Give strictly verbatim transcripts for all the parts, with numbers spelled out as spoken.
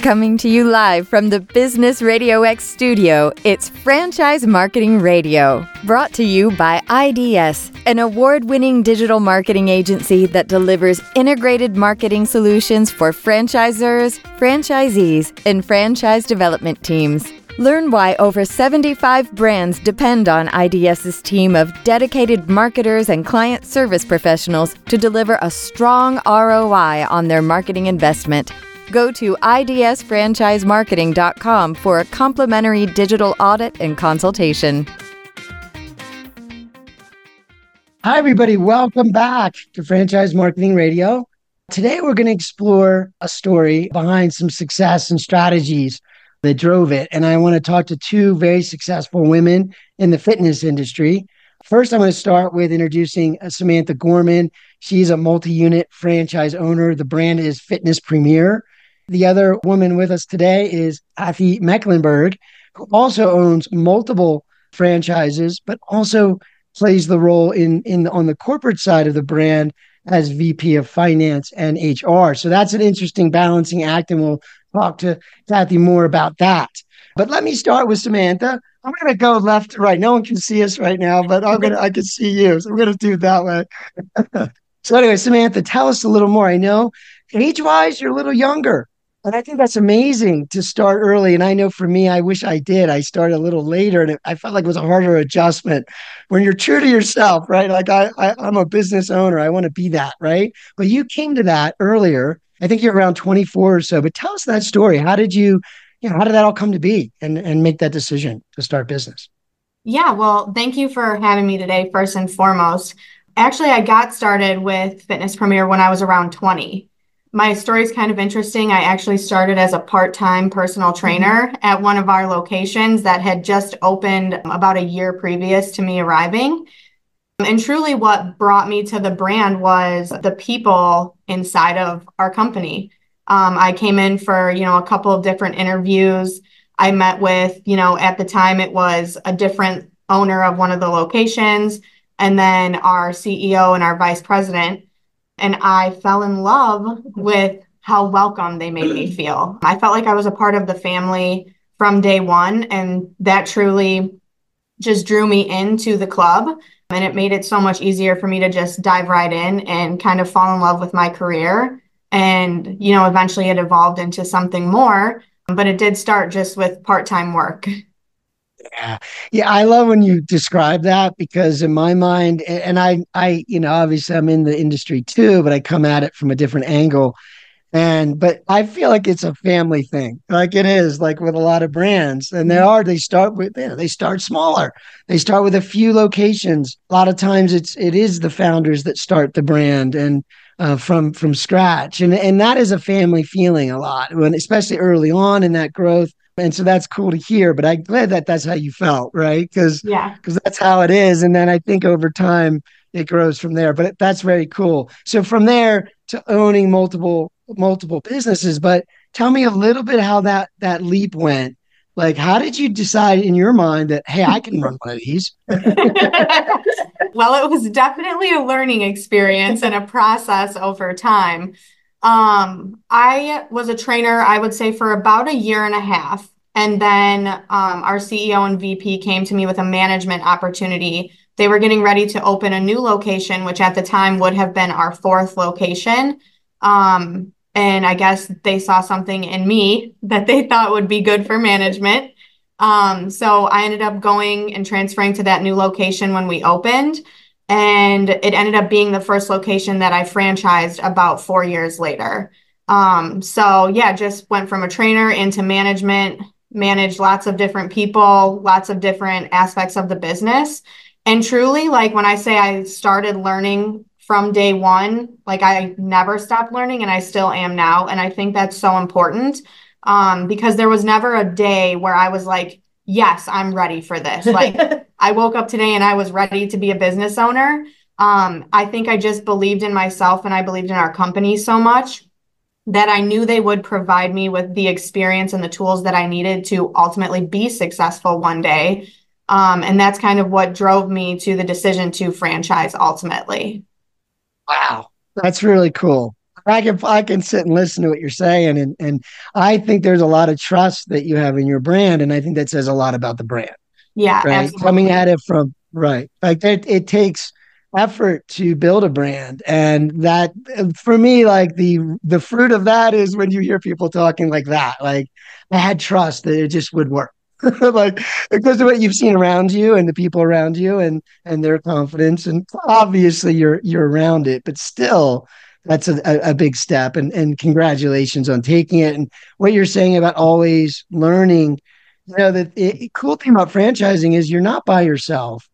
Coming to you live from the Business Radio X studio, it's Franchise Marketing Radio, brought to you by I D S, an award-winning digital marketing agency that delivers integrated marketing solutions for franchisors, franchisees, and franchise development teams. Learn why over seventy-five brands depend on IDS's team of dedicated marketers and client service professionals to deliver a strong R O I on their marketing investment. Go to I D S franchise marketing dot com for a complimentary digital audit and consultation. Hi, everybody. Welcome back to Franchise Marketing Radio. Today, we're going to explore a story behind some success and strategies that drove it. And I want to talk to two very successful women in the fitness industry. First, I'm going to start with introducing Samantha Gorman. She's a multi-unit franchise owner. The brand is Fitness Premier. The other woman with us today is Kathy Mecklenburg, who also owns multiple franchises, but also plays the role in, in on the corporate side of the brand as V P of Finance and H R. So that's an interesting balancing act, and we'll talk to Kathy more about that. But let me start with Samantha. I'm going to go left to right. No one can see us right now, but I'm going to, I can see you. So I'm going to do it that way. So anyway, Samantha, tell us a little more. I know age-wise, you're a little younger. And I think that's amazing to start early. And I know for me, I wish I did. I started a little later, and it, I felt like it was a harder adjustment when you're true to yourself, right? Like I, I, I'm a business owner. I want to be that, right? But you came to that earlier. I think you're around twenty-four or so. But tell us that story. How did you, you know, how did that all come to be and, and make that decision to start business? Yeah, well, thank you for having me today, first and foremost. Actually, I got started with Fitness Premier when I was around twenty. My story is kind of interesting. I actually started as a part-time personal trainer at one of our locations that had just opened about a year previous to me arriving. And truly what brought me to the brand was the people inside of our company. Um, I came in for, you know, a couple of different interviews. I met with, you know, at the time it was a different owner of one of the locations, and then our C E O and our vice president. And I fell in love with how welcome they made me feel. I felt like I was a part of the family from day one, and that truly just drew me into the club. And it made it so much easier for me to just dive right in and kind of fall in love with my career. And, you know, eventually it evolved into something more, but it did start just with part-time work. Yeah. Yeah. I love when you describe that, because in my mind, and I, I, you know, obviously I'm in the industry too, but I come at it from a different angle. And, but I feel like it's a family thing. Like it is, like with a lot of brands, and they are, they start with, you know, they start smaller. They start with a few locations. A lot of times it's, it is the founders that start the brand and uh, from, from scratch. And, and that is a family feeling a lot, when, especially early on in that growth. And so that's cool to hear, but I'm glad that that's how you felt, right? Because yeah, because that's how it is. And then I think over time it grows from there, but it, that's very cool. So from there to owning multiple, multiple businesses, but tell me a little bit how that, that leap went. Like, how did you decide in your mind that, hey, I can run one of these? Well, it was definitely a learning experience and a process over time. Um, I was a trainer, I would say, for about a year and a half. And then um, our C E O and V P came to me with a management opportunity. They were getting ready to open a new location, which at the time would have been our fourth location. Um, and I guess they saw something in me that they thought would be good for management. Um, so I ended up going and transferring to that new location when we opened. And it ended up being the first location that I franchised about four years later. Um, so yeah, just went from a trainer into management, managed lots of different people, lots of different aspects of the business. And truly, like when I say I started learning from day one, like I never stopped learning, and I still am now. And I think that's so important um, because there was never a day where I was like, yes, I'm ready for this. Like I woke up today and I was ready to be a business owner. Um, I think I just believed in myself, and I believed in our company so much that I knew they would provide me with the experience and the tools that I needed to ultimately be successful one day. Um, and that's kind of what drove me to the decision to franchise ultimately. Wow. That's really cool. I can I can sit and listen to what you're saying, and and I think there's a lot of trust that you have in your brand, and I think that says a lot about the brand, Yeah, right? Coming absolutely. at it from right, like it, it takes effort to build a brand, and that for me, like the the fruit of that is when you hear people talking like that, like I had trust that it just would work. Like because of what you've seen around you and the people around you and and their confidence, and obviously you're you're around it, but still that's a, a, a big step, and and congratulations on taking it. And what you're saying about always learning, you know, that the cool thing about franchising is you're not by yourself.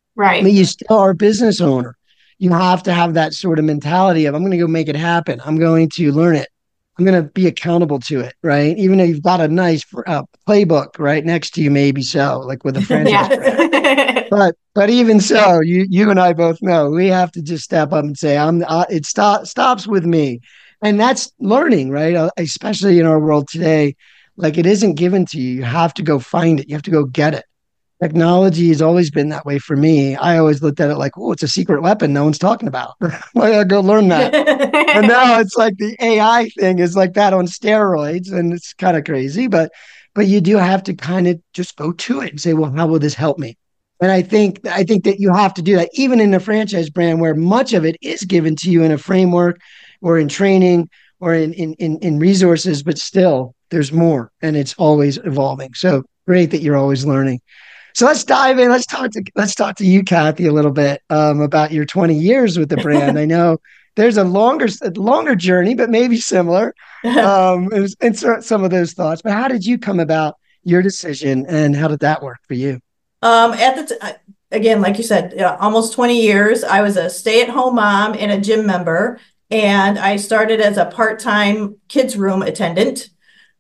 I Right. mean, you still are a business owner. You have to have that sort of mentality of I'm going to go make it happen. I'm going to learn it. I'm going to be accountable to it, right? Even though you've got a nice uh, playbook right next to you, maybe so, like with a franchise brand. Yeah. But but even so, you you and I both know we have to just step up and say, "I'm." Uh, it stop, stops with me, and that's learning, right? Uh, especially in our world today, like it isn't given to you. You have to go find it. You have to go get it. Technology has always been that way for me. I always looked at it like, oh, it's a secret weapon no one's talking about. I gotta go learn that. And now it's like the A I thing is like that on steroids, and it's kind of crazy. But but you do have to kind of just go to it and say, well, how will this help me? And I think I think that you have to do that, even in a franchise brand where much of it is given to you in a framework or in training or in in in, in resources, but still there's more and it's always evolving. So great that you're always learning. So let's dive in. Let's talk to let's talk to you, Kathy, a little bit um, about your twenty years with the brand. I know there's a longer a longer journey, but maybe similar. Um, and insert some of those thoughts. But how did you come about your decision, and how did that work for you? Um, at the t- again, like you said, yeah, almost twenty years. I was a stay-at-home mom and a gym member, and I started as a part-time kids room attendant.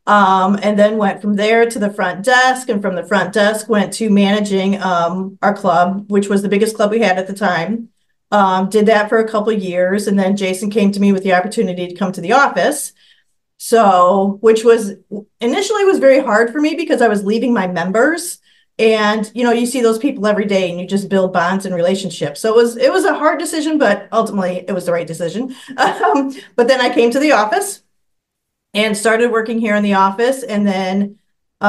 Um, and then went from there to the front desk, and from the front desk went to managing um, our club, which was the biggest club we had at the time. Um, did that for a couple of years, and then Jason came to me with the opportunity to come to the office. So, which was initially was very hard for me because I was leaving my members, and you know, you see those people every day, and you just build bonds and relationships. So it was it was a hard decision, but ultimately it was the right decision. Um, but then I came to the office and started working here in the office. And then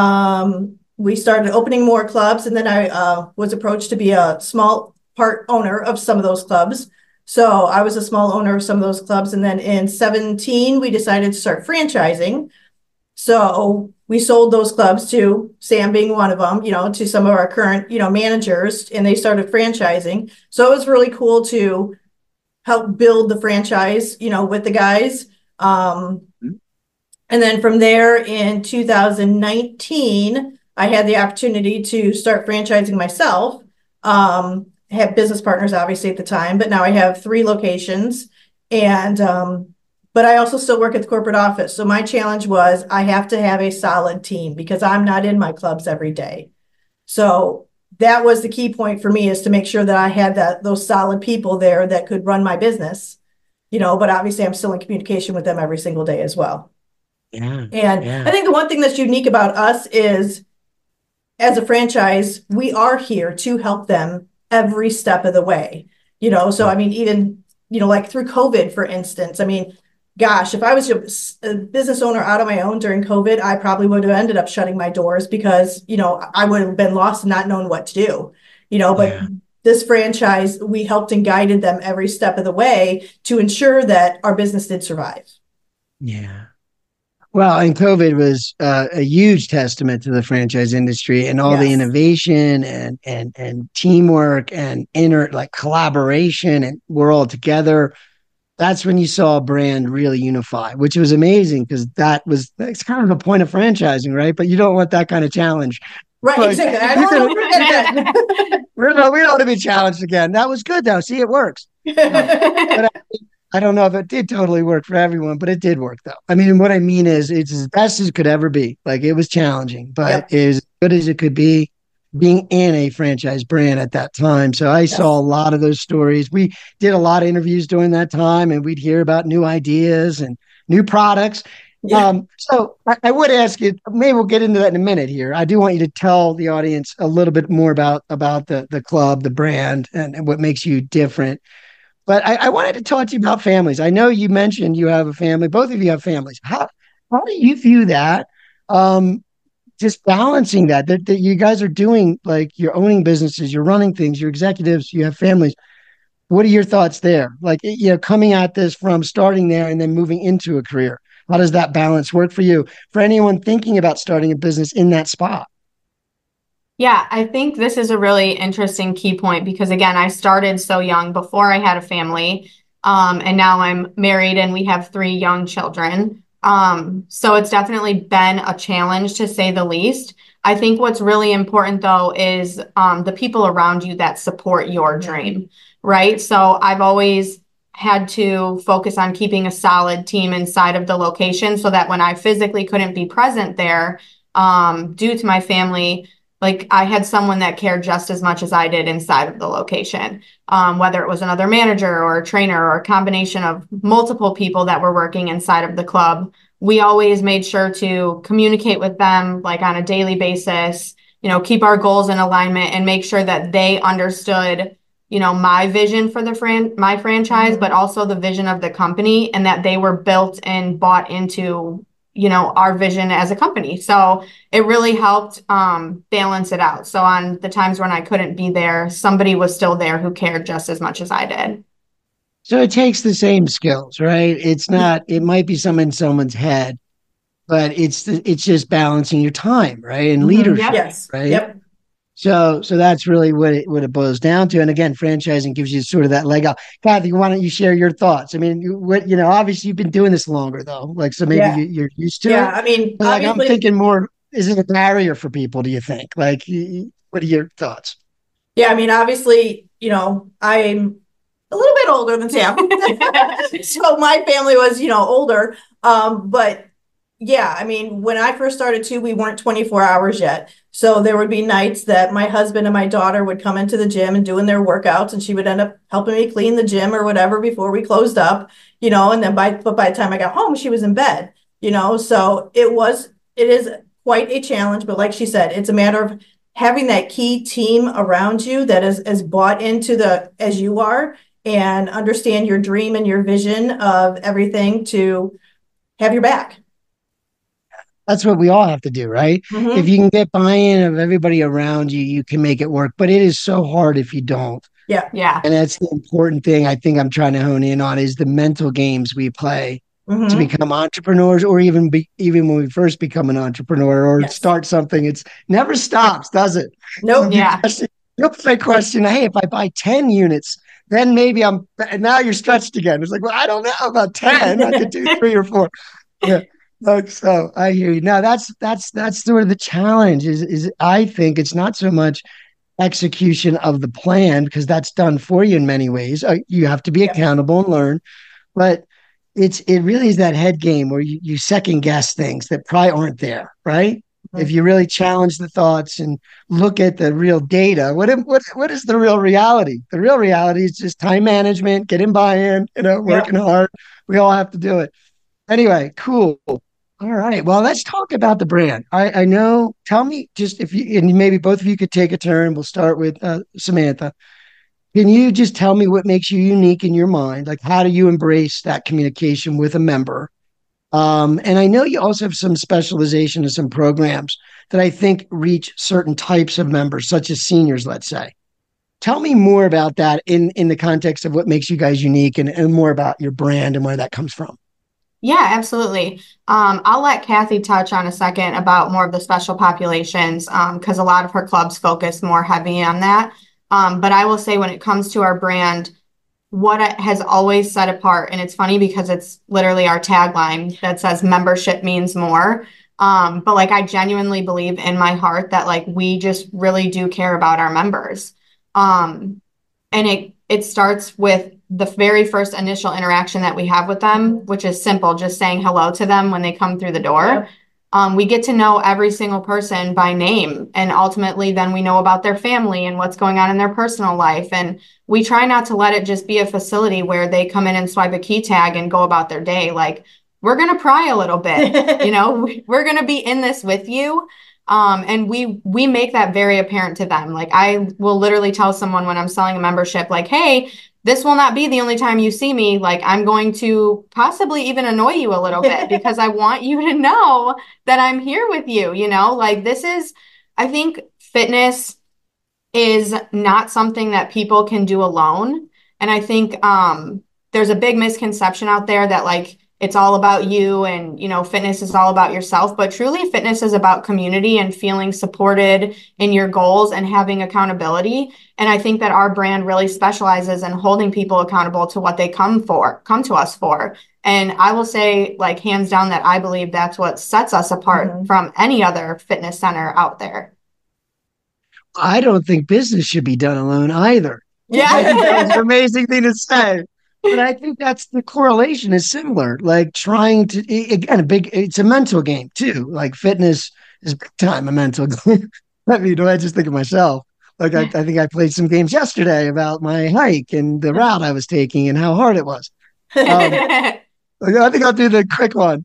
um, we started opening more clubs. And then I uh, was approached to be a small part owner of some of those clubs. So I was a small owner of some of those clubs. And then in seventeen, we decided to start franchising. So we sold those clubs to Sam being one of them, you know, to some of our current, you know, managers, and they started franchising. So it was really cool to help build the franchise, you know, with the guys. Um, and then from there in two thousand nineteen, I had the opportunity to start franchising myself. Um, had business partners obviously at the time, but now I have three locations. And um, but I also still work at the corporate office. So my challenge was I have to have a solid team because I'm not in my clubs every day. So that was the key point for me, is to make sure that I had that those solid people there that could run my business, you know, but obviously I'm still in communication with them every single day as well. Yeah, And I yeah, think the one thing that's unique about us is, as a franchise, we are here to help them every step of the way. You know, so I mean, even, you know, like through COVID, for instance, I mean, gosh, if I was a business owner out on my own during COVID, I probably would have ended up shutting my doors because, you know, I would have been lost and not known what to do, you know, but yeah, this franchise, we helped and guided them every step of the way to ensure that our business did survive. yeah. Well, and COVID was uh, a huge testament to the franchise industry and all the Yes. innovation and and and teamwork and inner like collaboration, and we're all together. That's when you saw a brand really unify, which was amazing because that was that's kind of the point of franchising, right? But you don't want that kind of challenge. Right, Like exactly. I you don't could, want to forget that. we don't, we don't want to be challenged again. That was good though. See, it works. Um, but I, I don't know if it did totally work for everyone, but it did work though. I mean, what I mean is it's as best as it could ever be. Like it was challenging, but Yep. it was as good as it could be being in a franchise brand at that time. So I saw a Yes. lot of those stories. We did a lot of interviews during that time, and we'd hear about new ideas and new products. Yeah. Um, so I, I would ask you, maybe we'll get into that in a minute here. I do want you to tell the audience a little bit more about about the the club, the brand, and, and what makes you different. But I, I wanted to talk to you about families. I know you mentioned you have a family. Both of you have families. How how do you view that? Um, just balancing that, that that you guys are doing, like you're owning businesses, you're running things, you're executives, you have families. What are your thoughts there? Like, you know, coming at this from starting there and then moving into a career. How does that balance work for you? For anyone thinking about starting a business in that spot? Yeah, I think this is a really interesting key point because again, I started so young before I had a family. Um, and now I'm married and we have three young children. Um, so it's definitely been a challenge to say the least. I think what's really important though is um, the people around you that support your dream, right? So I've always had to focus on keeping a solid team inside of the location so that when I physically couldn't be present there, um, due to my family, like I had someone that cared just as much as I did inside of the location, um, whether it was another manager or a trainer or a combination of multiple people that were working inside of the club. We always made sure to communicate with them like on a daily basis, you know, keep our goals in alignment and make sure that they understood, you know, my vision for the fran my franchise, mm-hmm. but also the vision of the company and that they were built and bought into, you know, our vision as a company. So it really helped um, balance it out. So on the times when I couldn't be there, somebody was still there who cared just as much as I did. So it takes the same skills, right? It's not, it might be some in someone's head, but it's, the, it's just balancing your time, right? And leadership, mm-hmm. Yes. right? Yep. So, so that's really what it, what it boils down to. And again, franchising gives you sort of that leg up. Kathy, why don't you share your thoughts? I mean, you, what, you know, obviously you've been doing this longer though. Like, so maybe yeah. you, you're used to yeah, it. I mean, but like, obviously- I'm thinking more, is it a barrier for people, do you think? Like, what are your thoughts? Yeah, I mean, obviously, you know, I'm a little bit older than Sam. So my family was, you know, older. Um, but yeah, I mean, when I first started too, we weren't twenty-four hours yet. So there would be nights that my husband and my daughter would come into the gym and doing their workouts, and she would end up helping me clean the gym or whatever before we closed up, you know, and then by, but by the time I got home, she was in bed, you know, so it was, it is quite a challenge. But like she said, it's a matter of having that key team around you that is as bought into the, as you are, and understand your dream and your vision of everything to have your back. That's what we all have to do, right? Mm-hmm. If you can get buy-in of everybody around you, you can make it work. But it is so hard if you don't. Yeah. Yeah. And that's the important thing I think I'm trying to hone in on is the mental games we play mm-hmm. to become entrepreneurs, or even be, even when we first become an entrepreneur or yes. start something. It's never stops, does it? Nope. So yeah. You'll play question, hey, if I buy ten units, then maybe I'm, and now you're stretched again. It's like, well, I don't know about ten. I could do three or four. Yeah. So I hear you. Now that's that's that's sort of the challenge. Is is I think it's not so much execution of the plan, because that's done for you in many ways. Uh, you have to be yeah. accountable and learn, but it's it really is that head game where you, you second guess things that probably aren't there, right? Mm-hmm. If you really challenge the thoughts and look at the real data, what what what is the real reality? The real reality is just time management, getting buy-in, you know, working yeah. hard. We all have to do it. Anyway, cool. All right. Well, let's talk about the brand. I, I know. Tell me just if you, and maybe both of you could take a turn. We'll start with uh, Samantha. Can you just tell me what makes you unique in your mind? Like, how do you embrace that communication with a member? Um, and I know you also have some specialization in some programs that I think reach certain types of members, such as seniors, let's say. Tell me more about that in, in the context of what makes you guys unique, and, and more about your brand and where that comes from. Yeah, absolutely. Um, I'll let Kathy touch on a second about more of the special populations, um, because a lot of her clubs focus more heavy on that. Um, but I will say when it comes to our brand, what it has always set apart, and it's funny because it's literally our tagline that says membership means more. Um, but like I genuinely believe in my heart that like we just really do care about our members. Um, and it it starts with the very first initial interaction that we have with them, which is simple, just saying hello to them when they come through the door. Yeah. Um, we get to know every single person by name, and ultimately then we know about their family and what's going on in their personal life. And we try not to let it just be a facility where they come in and swipe a key tag and go about their day. Like, we're going to pry a little bit, you know, we're going to be in this with you. Um, and we, we make that very apparent to them. Like, I will literally tell someone when I'm selling a membership, like, hey, this will not be the only time you see me. Like, I'm going to possibly even annoy you a little bit because I want you to know that I'm here with you, you know, like this is, I think fitness is not something that people can do alone. And I think um, there's a big misconception out there that like, it's all about you and, you know, fitness is all about yourself, but truly fitness is about community and feeling supported in your goals and having accountability. And I think that our brand really specializes in holding people accountable to what they come for, come to us for. And I will say like hands down that I believe that's what sets us apart mm-hmm. from any other fitness center out there. I don't think business should be done alone either. Yeah. That's an amazing thing to say. But I think that's the correlation is similar. Like trying to, again, a big, it's a mental game too. Like fitness is big time a mental game. I mean, I just think of myself. Like I, I think I played some games yesterday about my hike and the route I was taking and how hard it was. Um, I think I'll do the quick one.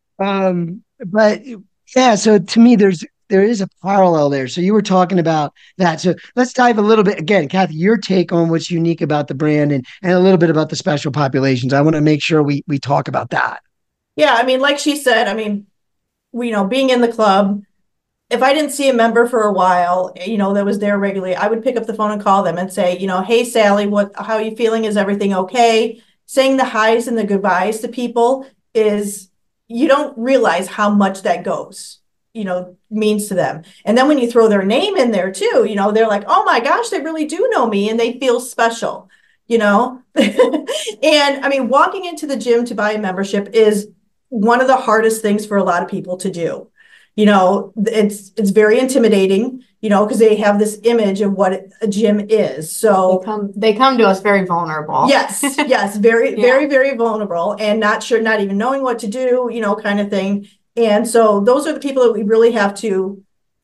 Um, but yeah, so to me, there's, there is a parallel there. So you were talking about that. So let's dive a little bit again, Kathy, your take on what's unique about the brand and, and a little bit about the special populations. I want to make sure we we talk about that. Yeah, I mean, like she said, I mean, we, you know, being in the club, if I didn't see a member for a while, you know, that was there regularly, I would pick up the phone and call them and say, you know, hey, Sally, what, how are you feeling? Is everything okay? Saying the highs and the goodbyes to people is, you don't realize how much that goes, you know, means to them. And then when you throw their name in there too, you know, they're like, oh my gosh, they really do know me and they feel special, you know? And I mean, walking into the gym to buy a membership is one of the hardest things for a lot of people to do. You know, it's, it's very intimidating, you know, because they have this image of what a gym is. So they come, they come to us very vulnerable. Yes. Yes. Very, yeah. very, very vulnerable and not sure, not even knowing what to do, you know, kind of thing. And so those are the people that we really have to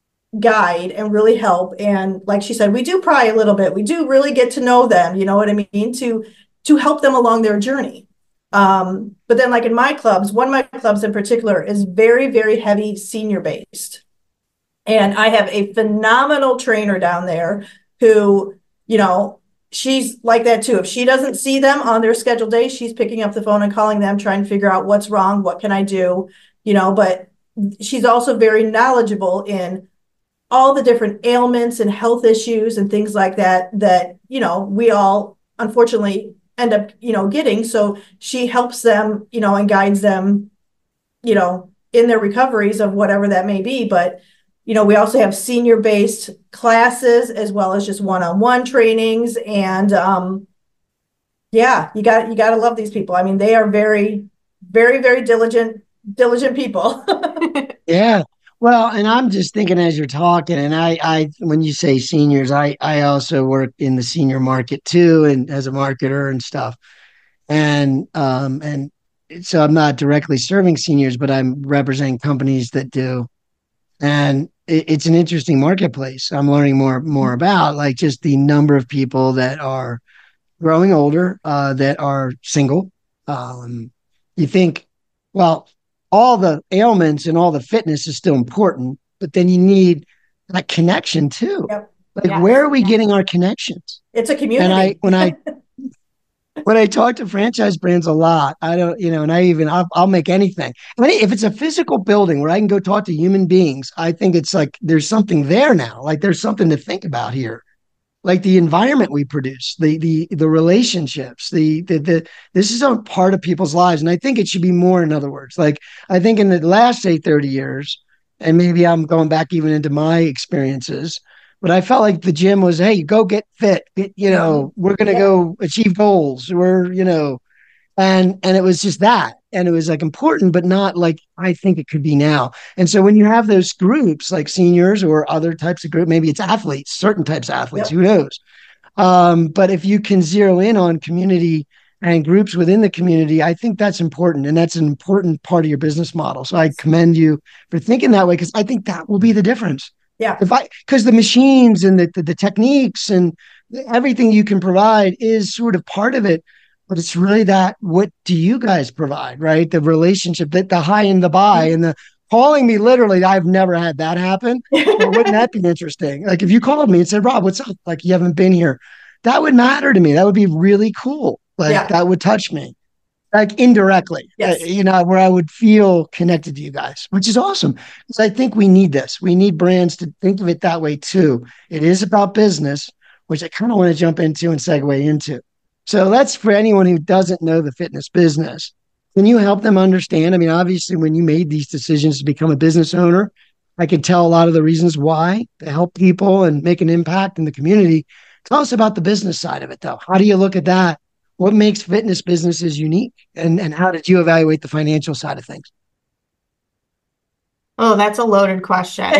guide and really help. And like she said, we do pry a little bit. We do really get to know them, you know what I mean, to to help them along their journey. Um, but then like in my clubs, one of my clubs in particular is very, very heavy senior based. And I have a phenomenal trainer down there who, you know, she's like that too. If she doesn't see them on their scheduled day, she's picking up the phone and calling them, trying to figure out what's wrong, what can I do? You know, but she's also very knowledgeable in all the different ailments and health issues and things like that, that, you know, we all unfortunately end up, you know, getting. So she helps them, you know, and guides them, you know, in their recoveries of whatever that may be. But, you know, we also have senior based classes as well as just one-on-one trainings. And um, yeah, you got, you got to love these people. I mean, they are very, very, very diligent diligent people. Yeah. Well, and I'm just thinking as you're talking, and I, I, when you say seniors, I, I also work in the senior market too, and as a marketer and stuff. And, um, and so I'm not directly serving seniors, but I'm representing companies that do. And it, it's an interesting marketplace. I'm learning more, more about like just the number of people that are growing older, uh, that are single. Um, you think, well, all the ailments and all the fitness is still important, but then you need that connection too. Yep. Like, yes. where are we getting our connections? It's a community. And I, when I, when I talk to franchise brands a lot, I don't, you know, and I even, I'll, I'll make anything. I mean, if it's a physical building where I can go talk to human beings, I think it's like, there's something there now. Like there's something to think about here. Like the environment we produce, the the the relationships, the the the this is a part of people's lives, and I think it should be more. In other words, like I think in the last say thirty years, and maybe I'm going back even into my experiences, but I felt like the gym was, hey, go get fit, get, you know, we're gonna yeah. go achieve goals, we're you know, and and it was just that, and it was like important, but not like I think it could be now. And so when you have those groups like seniors or other types of group, maybe it's athletes, certain types of athletes, yep. who knows? Um, but if you can zero in on community and groups within the community, I think that's important. And that's an important part of your business model. So I commend you for thinking that way, because I think that will be the difference. Yeah. If I, because the machines and the, the, the techniques and everything you can provide is sort of part of it. But it's really that, what do you guys provide, right? The relationship, that the high and the buy and the calling me literally, I've never had that happen. Well, wouldn't that be interesting? Like if you called me and said, Rob, what's up? Like you haven't been here. that would matter to me. That would be really cool. Like Yeah. that would touch me, like indirectly, Yes. uh, you know, where I would feel connected to you guys, which is awesome. Because I think we need this. We need brands to think of it that way too. It is about business, which I kind of want to jump into and segue into. So that's for anyone who doesn't know the fitness business. Can you help them understand? I mean, obviously, when you made these decisions to become a business owner, I could tell a lot of the reasons why to help people and make an impact in the community. Tell us about the business side of it, though. How do you look at that? What makes fitness businesses unique? And, and how did you evaluate the financial side of things? Oh, that's a loaded question.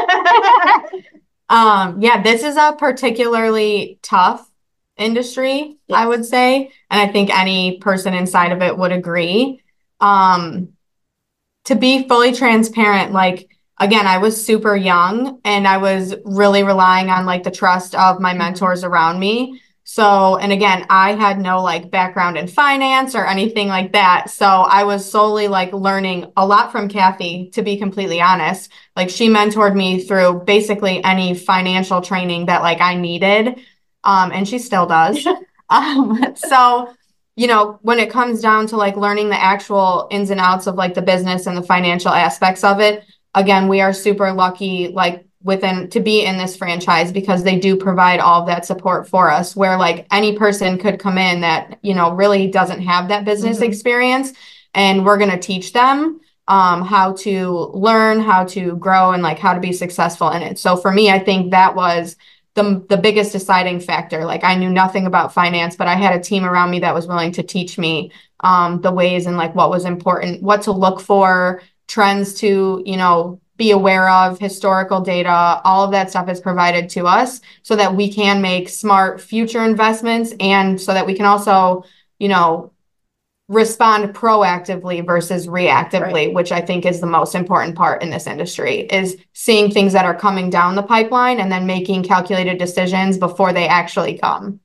Um, yeah, this is a particularly tough industry, Yes. I would say. And I think any person inside of it would agree. Um, to be fully transparent, like, again, I was super young and I was really relying on like the trust of my mentors around me. So, and again, I had no like background in finance or anything like that. So I was solely like learning a lot from Kathy, to be completely honest. Like she mentored me through basically any financial training that like I needed. Um, and she still does. um, so, you know, when it comes down to like learning the actual ins and outs of like the business and the financial aspects of it, again, we are super lucky, like within to be in this franchise because they do provide all of that support for us where like any person could come in that, you know, really doesn't have that business Mhm. experience and we're going to teach them um, how to learn, how to grow and like how to be successful in it. So for me, I think that was the, the biggest deciding factor. Like I knew nothing about finance, but I had a team around me that was willing to teach me um, the ways and like what was important, what to look for, trends to, you know, be aware of, historical data, all of that stuff is provided to us so that we can make smart future investments and so that we can also, you know, respond proactively versus reactively, Right. which I think is the most important part in this industry, is seeing things that are coming down the pipeline and then making calculated decisions before they actually come.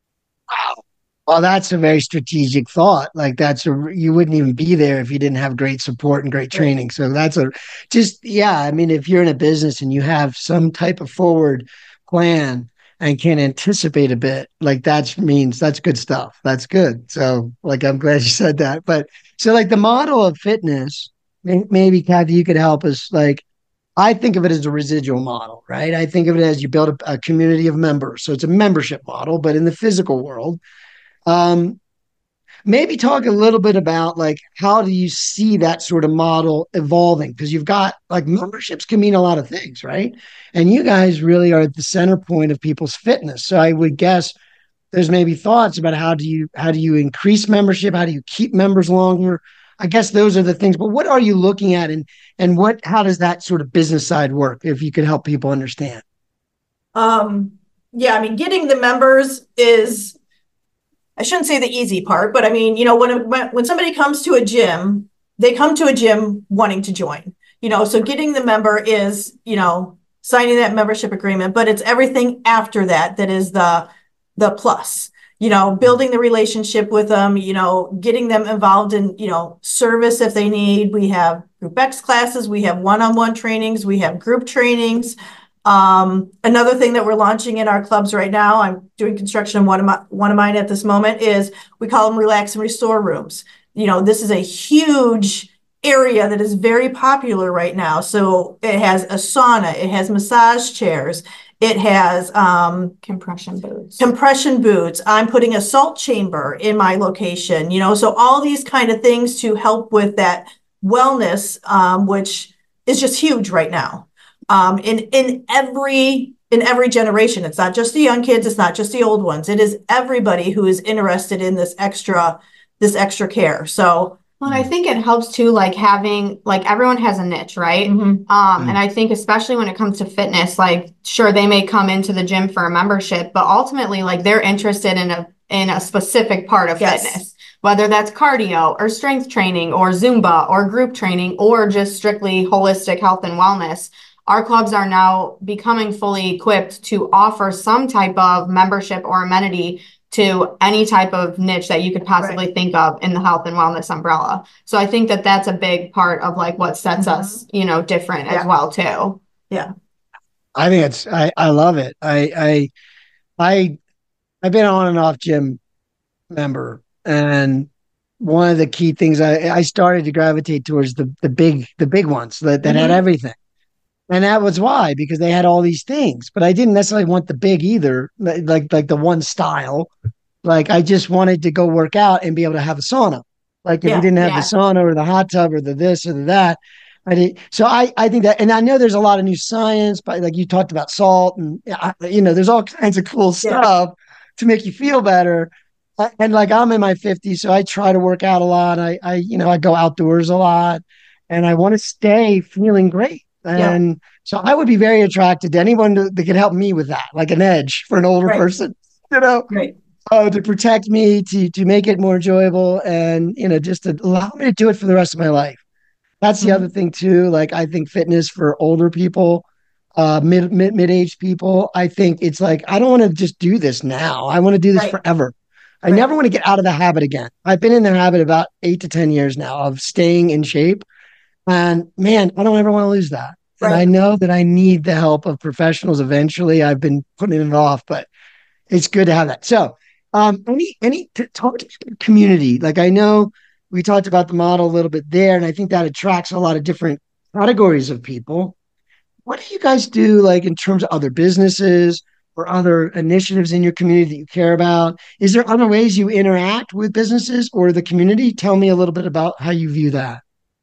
Well, that's a very strategic thought. Like that's a, you wouldn't even be there if you didn't have great support and great Right. training. So that's a, just, yeah. I mean, if you're in a business and you have some type of forward plan and can anticipate a bit, like that means that's good stuff. That's good. So like, I'm glad you said that. But so like the model of fitness, may- maybe Kathy, you could help us. Like, I think of it as a residual model, right? I think of it as you build a, a community of members. So it's a membership model, but in the physical world. Um, maybe talk a little bit about like how do you see that sort of model evolving? Because you've got like memberships can mean a lot of things, right? And you guys really are at the center point of people's fitness. So I would guess there's maybe thoughts about how do you how do you increase membership? How do you keep members longer? I guess those are the things. But what are you looking at, and and what how does that sort of business side work? If you could help people understand. Um, yeah, I mean, getting the members is, I shouldn't say the easy part, but I mean, you know, when, when, when somebody comes to a gym, they come to a gym wanting to join, you know, so getting the member is, you know, signing that membership agreement, but it's everything after that, that is the, the plus, you know, building the relationship with them, you know, getting them involved in, you know, service if they need. We have group X classes, we have one-on-one trainings, we have group trainings. Um, another thing that we're launching in our clubs right now, I'm doing construction on one of my, one of mine at this moment, is we call them relax and restore rooms. You know, this is a huge area that is very popular right now. So it has a sauna, it has massage chairs, it has um, Compression boots. compression boots. I'm putting a salt chamber in my location, you know, so all these kind of things to help with that wellness, um, which is just huge right now. Um, in, in every, in every generation, it's not just the young kids, it's not just the old ones. It is everybody who is interested in this extra, this extra care. So, Well, I think it helps too, like having, like everyone has a niche, right? mhm. Um, and I think especially when it comes to fitness, like sure, they may come into the gym for a membership, but ultimately like they're interested in a, in a specific part of Yes. fitness, whether that's cardio or strength training or Zumba or group training or just strictly holistic health and wellness. Our clubs are now becoming fully equipped to offer some type of membership or amenity to any type of niche that you could possibly Right. think of in the health and wellness umbrella. So I think that that's a big part of like what sets Mhm. us, you know, different Yeah. as well too. Yeah. I think it's I I love it. I I I I've been on and off gym member, and one of the key things I, I started to gravitate towards the the big the big ones that, that had Mhm. everything. And that was why, because they had all these things. But I didn't necessarily want the big either, like like, like the one style. Like I just wanted to go work out and be able to have a sauna. Like if you Yeah. didn't have the Yeah. sauna or the hot tub or the this or the that, I did. So I I think that, and I know there's a lot of new science, but like you talked about salt, and I, you know, there's all kinds of cool Yeah. stuff to make you feel better. Uh, And like I'm in my fifties, so I try to work out a lot. I I you know I go outdoors a lot, and I want to stay feeling great. Yeah. And so I would be very attracted to anyone that, that could help me with that, like an edge for an older Right. person, you know, Right. oh, to protect me, to to make it more enjoyable, and you know, just to allow me to do it for the rest of my life. That's the other Mhm. thing too. Like I think fitness for older people, uh, mid mid mid aged people. I think it's like I don't want to just do this now. I want to do this Right. forever. I Right. never want to get out of the habit again. I've been in the habit about eight to ten years now of staying in shape, and man, I don't ever want to lose that. And I Right. know that I need the help of professionals eventually. I've been putting it off, but it's good to have that. So, um, any any t- talk to the community. Like I know we talked about the model a little bit there, and I think that attracts a lot of different categories of people. What do you guys do, like in terms of other businesses or other initiatives in your community that you care about? Is there other ways you interact with businesses or the community? Tell me a little bit about how you view that.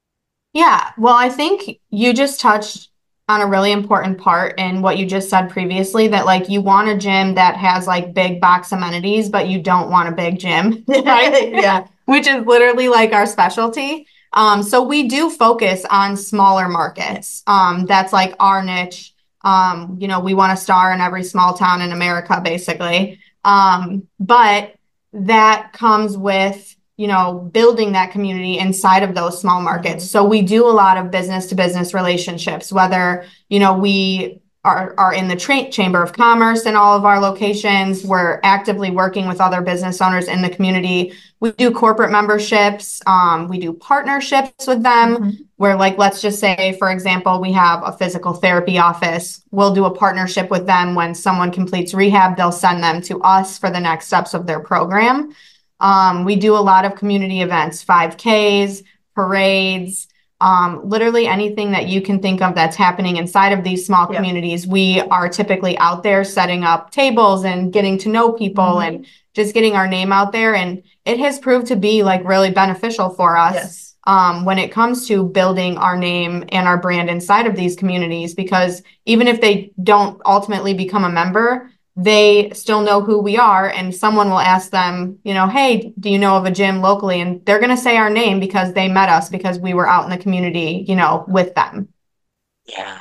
Yeah, well, I think you just touched on a really important part in what you just said previously, that like you want a gym that has like big box amenities, but you don't want a big gym, right? Yeah. Which is literally like our specialty. Um, so we do focus on smaller markets. Um, that's like our niche. Um, you know, we want to star in every small town in America, basically. Um, but that comes with, you know, building that community inside of those small markets. So we do a lot of business to business relationships, whether, you know, we are, are in the tra- Chamber of Commerce in all of our locations. We're actively working with other business owners in the community. We do corporate memberships. Um, we do partnerships with them Mhm. where, like, let's just say, for example, we have a physical therapy office. We'll do a partnership with them. When someone completes rehab, they'll send them to us for the next steps of their program. Um, we do a lot of community events, five Ks, parades, um, literally anything that you can think of that's happening inside of these small Yeah. communities. We are typically out there setting up tables and getting to know people Mhm. and just getting our name out there. And it has proved to be like really beneficial for us. Yes. Um, when it comes to building our name and our brand inside of these communities, because even if they don't ultimately become a member, they still know who we are, and someone will ask them, you know, hey, do you know of a gym locally? And they're going to say our name because they met us because we were out in the community, you know, with them. Yeah.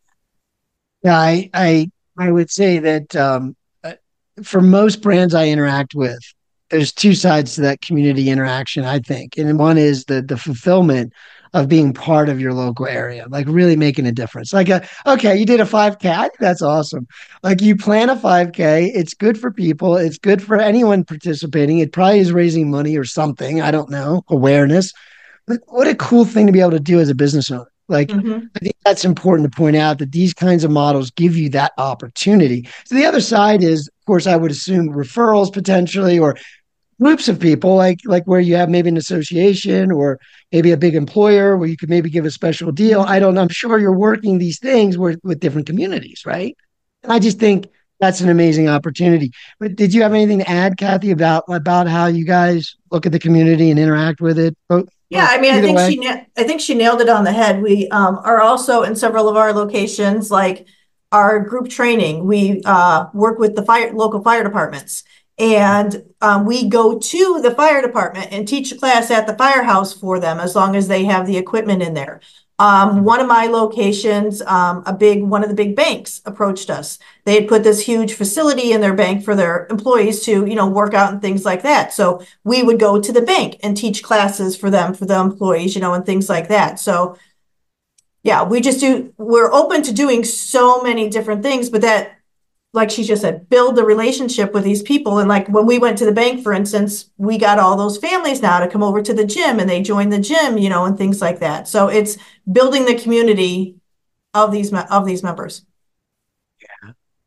Yeah, I I I would say that um, uh, for most brands I interact with, there's two sides to that community interaction, I think. And one is the the fulfillment of being part of your local area, like really making a difference. Like, a, okay, you did a five K. I think that's awesome. Like, you plan a five K, it's good for people, it's good for anyone participating. It probably is raising money or something. I don't know, awareness. But what a cool thing to be able to do as a business owner. Like, Mhm. I think that's important to point out that these kinds of models give you that opportunity. So the other side is, of course, I would assume referrals potentially, or groups of people, like like where you have maybe an association or maybe a big employer where you could maybe give a special deal. I don't know. I'm sure you're working these things with, with different communities, right? And I just think that's an amazing opportunity. But did you have anything to add, Kathy, about about how you guys look at the community and interact with it? Oh, Yeah, well, I mean, I either think way. she, na- I think she nailed it on the head. We um, are also in several of our locations, like our group training. We uh, work with the fire, local fire departments, and um, we go to the fire department and teach a class at the firehouse for them, as long as they have the equipment in there. Um, one of my locations, um, a big, one of the big banks approached us. They had put this huge facility in their bank for their employees to, you know, work out and things like that. So we would go to the bank and teach classes for them, for the employees, you know, and things like that. So yeah, we just do, we're open to doing so many different things, but that, like she just said, build the relationship with these people. And like when we went to the bank, for instance, we got all those families now to come over to the gym, and they join the gym, you know, and things like that. So it's building the community of these, of these members.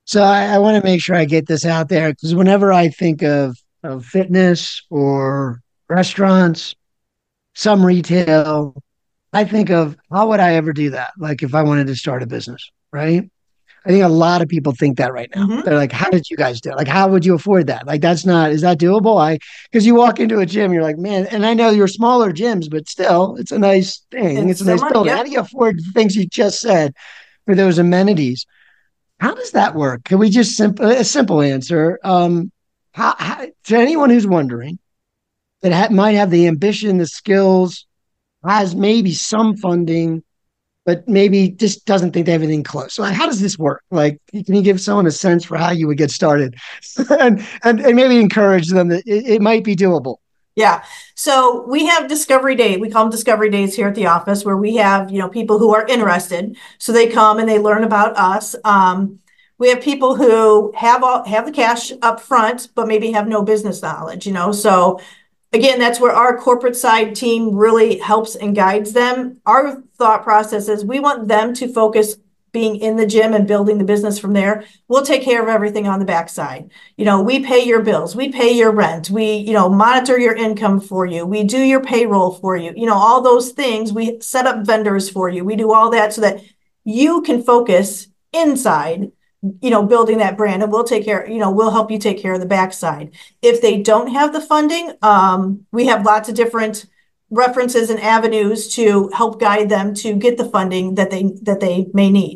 So I, I want to make sure I get this out there because whenever I think of, of fitness or restaurants, some retail, I think of how would I ever do that? Like if I wanted to start a business, right? I think a lot of people think that right now. Mm-hmm. They're like, how did you guys do it? Like, how would you afford that? Like, that's not, is that doable? I, because you walk into a gym, you're like, man, and I know you're smaller gyms, but still, it's a nice thing. And It's a nice similar, building. yep. How do you afford the things you just said for those amenities? How does that work? Can we just simple, a simple answer? Um, how, how, to anyone who's wondering that ha- might have the ambition, the skills, has maybe some funding, but maybe just doesn't think they have anything close. So like, how does this work? Like, can you give someone a sense for how you would get started and, and, and maybe encourage them that it, it might be doable? Yeah. So we have discovery day. We call them discovery days here at the office where we have, you know, people who are interested. So they come and they learn about us. Um, we have people who have all, have the cash up front, but maybe have no business knowledge, you know. So again, that's where our corporate side team really helps and guides them. Our thought process is we want them to focus being in the gym and building the business from there. We'll take care of everything on the backside. You know, we pay your bills, we pay your rent, we, you know, monitor your income for you, we do your payroll for you, you know, all those things. We set up vendors for you. We do all that so that you can focus inside, you know, building that brand, and we'll take care, you know, we'll help you take care of the backside. If they don't have the funding, um, we have lots of different references and avenues to help guide them to get the funding that they that they may need.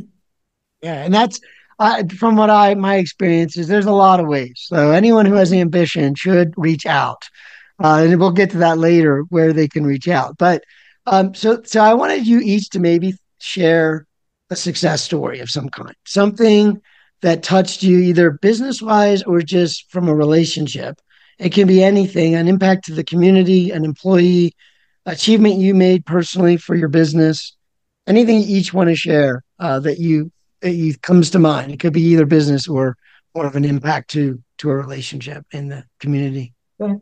Yeah. And that's, uh, from what I, my experience is there's a lot of ways. So anyone who has the ambition should reach out. Uh, and we'll get to that later where they can reach out. But um, so, so I wanted you each to maybe share a success story of some kind, something that touched you either business wise or just from a relationship. It can be anything, an impact to the community, an employee, achievement you made personally for your business, anything you each want to share uh, that you that you comes to mind. It could be either business or more of an impact to to a relationship in the community. Yeah.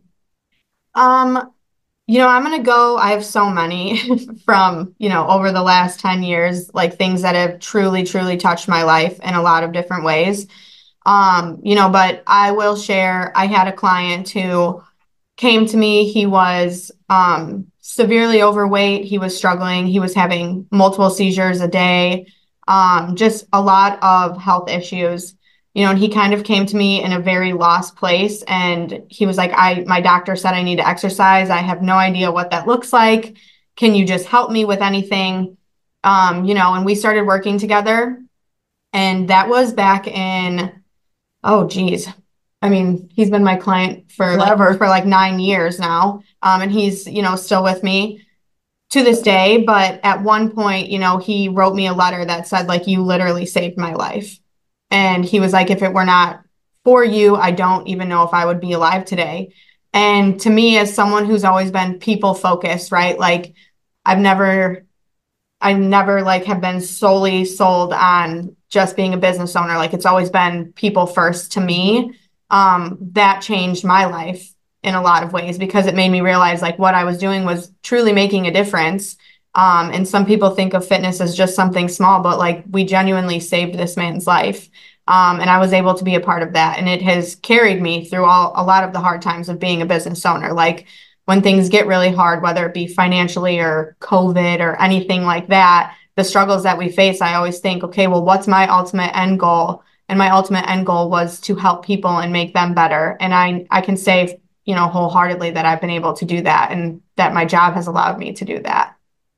Um, you know, I'm gonna go, I have so many from, you know, over the last ten years, like things that have truly, truly touched my life in a lot of different ways. Um, you know, but I will share, I had a client who came to me. He was um, severely overweight. He was struggling. He was having multiple seizures a day, um, just a lot of health issues. You know, and he kind of came to me in a very lost place. And he was like, I, my doctor said I need to exercise. I have no idea what that looks like. Can you just help me with anything? Um, you know, and we started working together. And that was back in, oh, geez. I mean, he's been my client for like, Forever. for like nine years now. Um, and he's, you know, still with me to this day. But at one point, you know, he wrote me a letter that said, like, you literally saved my life. And he was like, if it were not for you, I don't even know if I would be alive today. And to me, as someone who's always been people focused, right? Like, I've never, I never like have been solely sold on just being a business owner. Like, it's always been people first to me. Um, that changed my life in a lot of ways because it made me realize like what I was doing was truly making a difference. Um, and some people think of fitness as just something small, but like we genuinely saved this man's life. Um, and I was able to be a part of that. And it has carried me through all a lot of the hard times of being a business owner. Like when things get really hard, whether it be financially or COVID or anything like that, the struggles that we face, I always think, okay, well, what's my ultimate end goal? And my ultimate end goal was to help people and make them better. And I, I can say, you know, wholeheartedly that I've been able to do that and that my job has allowed me to do that.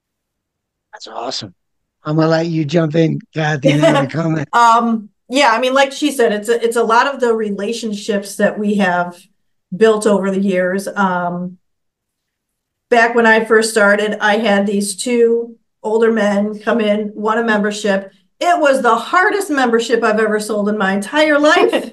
That's awesome. I'm gonna let you jump in, Kathy, and have a comment. um, yeah, I mean, like she said, it's a, it's a lot of the relationships that we have built over the years. Um, back when I first started, I had these two older men come in, want a membership. It was the hardest membership I've ever sold in my entire life.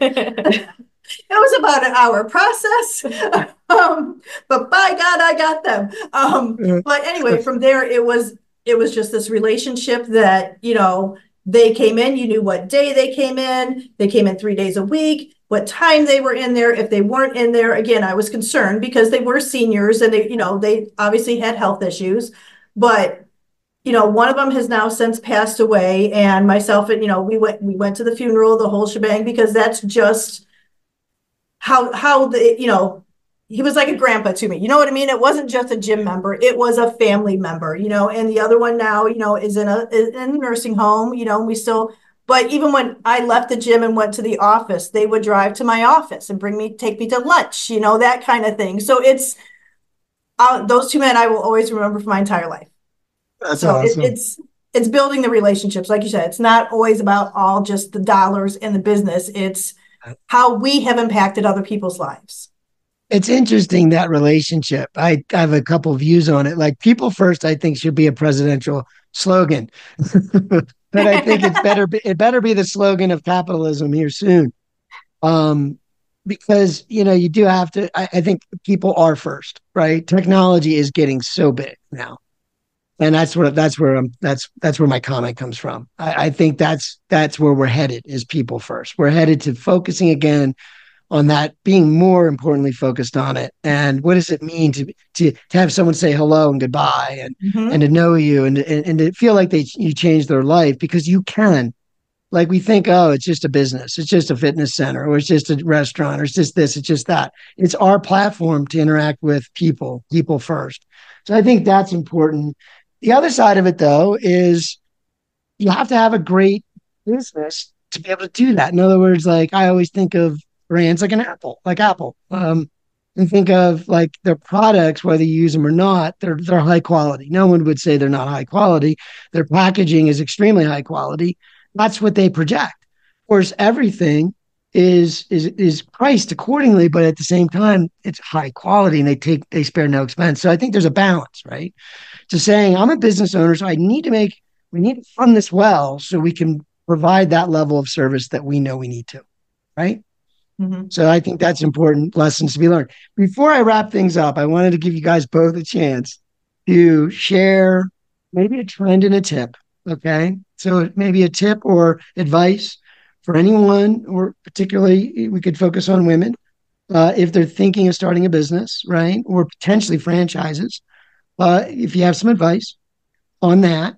It was about an hour process. um, but by God, I got them. Um, but anyway, from there, it was it was just this relationship that, you know, they came in, you knew what day they came in. They came in three days a week, what time they were in there. If they weren't in there, again, I was concerned because they were seniors and they, you know, they obviously had health issues. But you know, one of them has now since passed away, and myself and, you know, we went, we went to the funeral, the whole shebang, because that's just how, how the, you know, he was like a grandpa to me. You know what I mean? It wasn't just a gym member. It was a family member, you know, and the other one now, you know, is in a, is in a nursing home, you know, and we still, but even when I left the gym and went to the office, they would drive to my office and bring me, take me to lunch, you know, that kind of thing. So it's, uh, those two men I will always remember for my entire life. That's So it, awesome. it's, it's building the relationships. Like you said, it's not always about all just the dollars and the business. It's how we have impacted other people's lives. It's interesting, that relationship. I, I have a couple views on it. Like, people first, I think, should be a presidential slogan. But I think it's better, it better be the slogan of capitalism here soon. Um, because, you know, you do have to, I, I think people are first, right? Technology is getting so big now. And that's where that's where I'm that's that's where my comment comes from. I, I think that's that's where we're headed, is people first. We're headed to focusing again on that, being more importantly focused on it. And what does it mean to to to have someone say hello and goodbye, and Mm-hmm. and to know you, and and, and to feel like they you changed their life, because you can. Like, we think, oh, it's just a business, it's just a fitness center, or it's just a restaurant, or it's just this, it's just that. It's our platform to interact with people, people first. So I think that's important. The other side of it, though, is you have to have a great business to be able to do that. In other words, like, I always think of brands like an Apple, like Apple, um, and think of like their products, whether you use them or not, they're they're high quality. No one would say they're not high quality. Their packaging is extremely high quality. That's what they project. Of course, everything is is is priced accordingly, but at the same time, it's high quality, and they take they spare no expense. So I think there's a balance, right? To saying, I'm a business owner, so I need to make we need to fund this well so we can provide that level of service that we know we need to, right? Mm-hmm. So I think that's important lessons to be learned. Before I wrap things up, I wanted to give you guys both a chance to share maybe a trend and a tip. Okay. So maybe a tip or advice for anyone, or particularly we could focus on women, uh, if they're thinking of starting a business, right? Or potentially franchises. Uh, if you have some advice on that,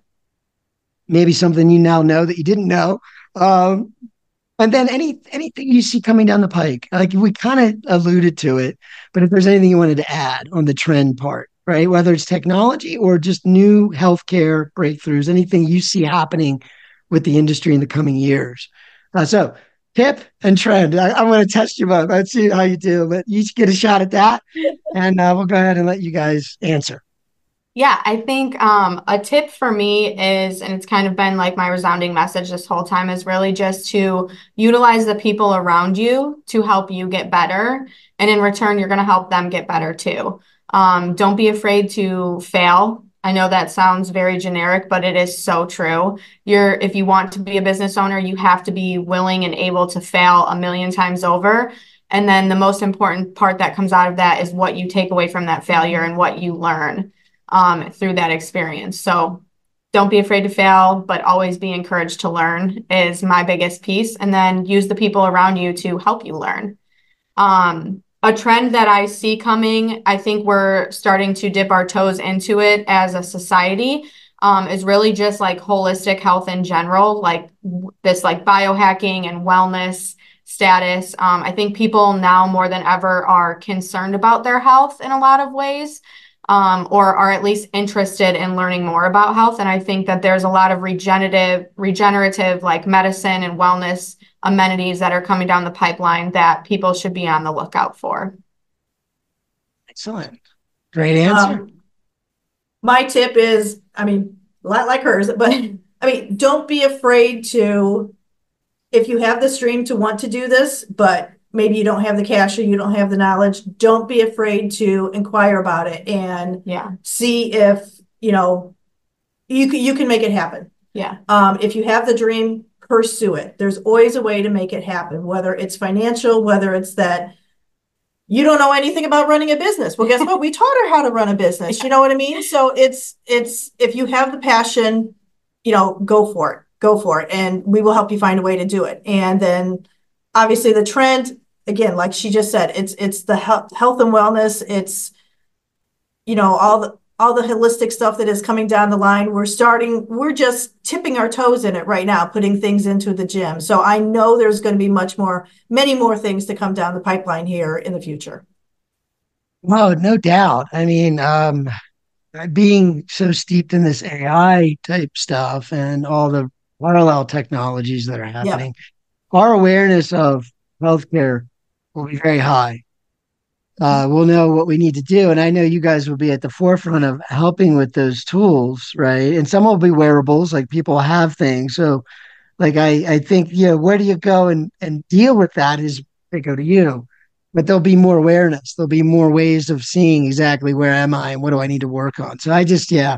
maybe something you now know that you didn't know. Um, and then any anything you see coming down the pike, like we kind of alluded to it, but if there's anything you wanted to add on the trend part, right? Whether it's technology or just new healthcare breakthroughs, anything you see happening with the industry in the coming years. Uh, so tip and trend. I, I'm going to test you both. Let's see how you do, but you each get a shot at that, and uh, we'll go ahead and let you guys answer. Yeah, I think um, a tip for me is, and it's kind of been like my resounding message this whole time, is really just to utilize the people around you to help you get better. And in return, you're going to help them get better too. Um, don't be afraid to fail. I know that sounds very generic, but it is so true. You're, if you want to be a business owner, you have to be willing and able to fail a million times over. And then the most important part that comes out of that is what you take away from that failure and what you learn um, through that experience. So don't be afraid to fail, but always be encouraged to learn is my biggest piece. And then use the people around you to help you learn. Um, a trend that I see coming, I think we're starting to dip our toes into it as a society, um, is really just like holistic health in general, like this like biohacking and wellness status. Um, I think people now more than ever are concerned about their health in a lot of ways. Um, or are at least interested in learning more about health. And I think that there's a lot of regenerative, regenerative like medicine and wellness amenities that are coming down the pipeline that people should be on the lookout for. Excellent. Great answer. Um, my tip is, I mean, a lot like hers, but I mean, don't be afraid to, if you have this dream to want to do this, but maybe you don't have the cash or you don't have the knowledge, don't be afraid to inquire about it and yeah. see if, you know, you can, you can make it happen. Yeah. Um, if you have the dream, pursue it. There's always a way to make it happen, whether it's financial, whether it's that you don't know anything about running a business. Well, guess what? We taught her how to run a business. You know what I mean? So it's, it's, if you have the passion, you know, go for it, go for it. And we will help you find a way to do it. And then obviously the trend, again, like she just said, it's, it's the health, health and wellness. It's, you know, all the, all the holistic stuff that is coming down the line. We're starting, we're just tipping our toes in it right now, putting things into the gym. So I know there's going to be much more, many more things to come down the pipeline here in the future. Well, no doubt. I mean, um, being so steeped in this A I type stuff and all the parallel technologies that are happening, yeah. our awareness of healthcare will be very high. Uh, we'll know what we need to do. And I know you guys will be at the forefront of helping with those tools, right? And some will be wearables, like people have things. So like, I, I think, you know, where do you go and, and deal with that is they go to you, but there'll be more awareness. There'll be more ways of seeing exactly where am I and what do I need to work on. So I just, yeah,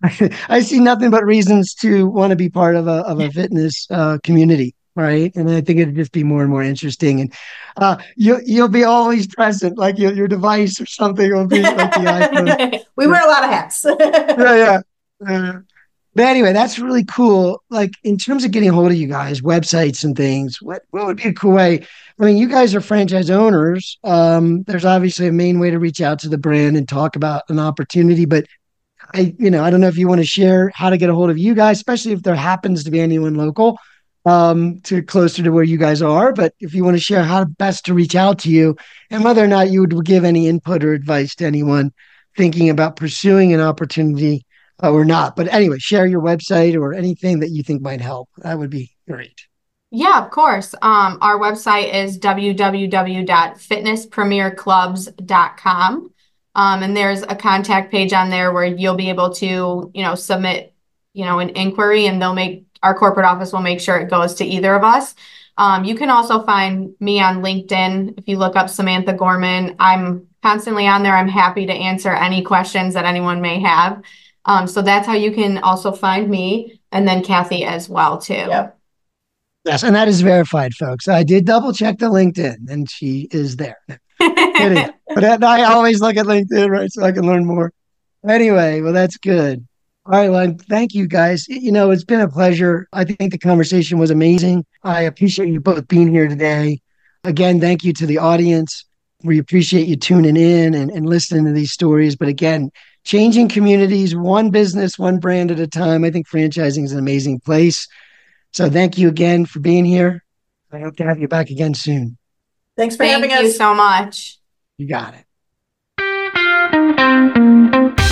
I see nothing but reasons to want to be part of a, of a fitness uh, community. Right. And I think it'd just be more and more interesting. And uh, you, you'll be always present, like your, your device or something will be like the iPhone. We wear a lot of hats. yeah. Yeah. Uh, but anyway, that's really cool. Like in terms of getting a hold of you guys, websites and things, what, what would be a cool way? I mean, you guys are franchise owners. Um, there's obviously a main way to reach out to the brand and talk about an opportunity, but I, you know, I don't know if you want to share how to get a hold of you guys, especially if there happens to be anyone local. Um, to closer to where you guys are. But if you want to share how best to reach out to you and whether or not you would give any input or advice to anyone thinking about pursuing an opportunity uh, or not. But anyway, share your website or anything that you think might help. That would be great. Yeah, of course. Um, our website is w w w dot fitness premier clubs dot com. Um, and there's a contact page on there where you'll be able to, you know, submit, you know, an inquiry, and they'll make our corporate office will make sure it goes to either of us. Um, you can also find me on LinkedIn. If you look up Samantha Gorman, I'm constantly on there. I'm happy to answer any questions that anyone may have. Um, so that's how you can also find me, and then Kathy as well too. Yep. Yes, and that is verified, folks. I did double check the LinkedIn, and she is there. Kidding. But I always look at LinkedIn, right, so I can learn more. Anyway, well, that's good. All right, well, thank you guys. You know, it's been a pleasure. I think the conversation was amazing. I appreciate you both being here today. Again, thank you to the audience. We appreciate you tuning in and, and listening to these stories. But again, changing communities, one business, one brand at a time. I think franchising is an amazing place. So thank you again for being here. I hope to have you back again soon. Thanks for Thank having us. you so much. You got it.